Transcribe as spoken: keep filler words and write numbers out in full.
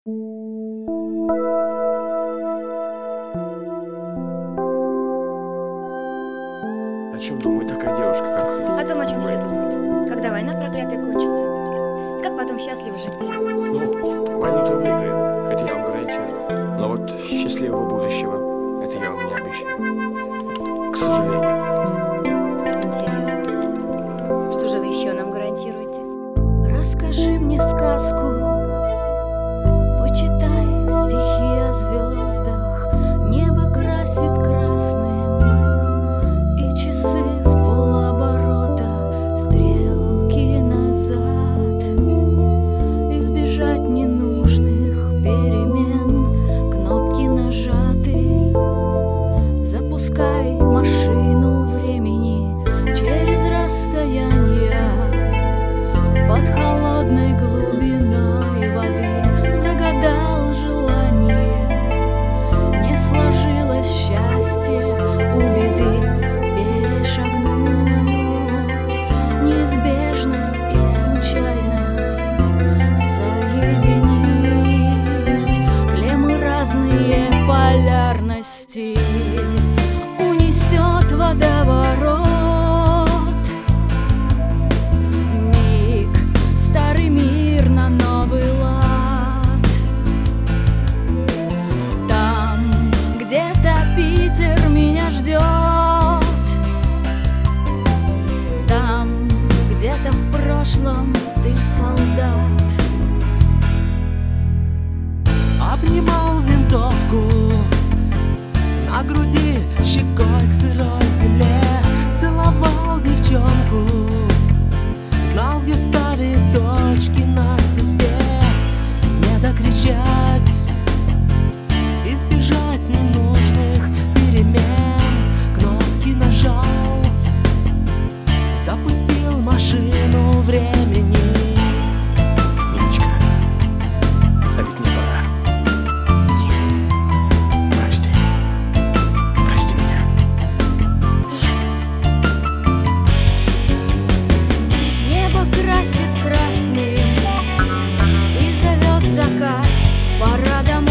О чем думает такая девушка, как... О том, о чем все думают. Когда война проклятая кончится. Как потом счастливо жить будем. Ну, войну-то выиграем, это я вам гарантирую. Но вот счастливого будущего, это я вам не обещаю. К сожалению. Интересно. Что же вы еще нам гарантируете? Расскажи мне сказку, почитай стихи о звездах. Небо красит красным, и часы в полоборота, стрелки назад. Избежать ненужных перемен, кнопки нажаты. Запускай машину времени через расстояние. Под холодной глубиной воды загадал желание. Не сложилось счастье у беды перешагнуть. Неизбежность и случайность соединить. Клеммы разные полярности унесет водоворот. Старый мир на новый лад. Там где-то Питер меня ждет. Там где-то в прошлом ты солдат. Обнимал винтовку на груди, щекой к сырой земле. Целовал девчонку, знал, где ставить точки на судьбе. Не докричать, избежать ненужных перемен. Кнопки нажал, запустил машину времени. Ниночка, а ведь мне пора. Прости. Прости меня. Небо красит красным и зовет закат. Пора домой.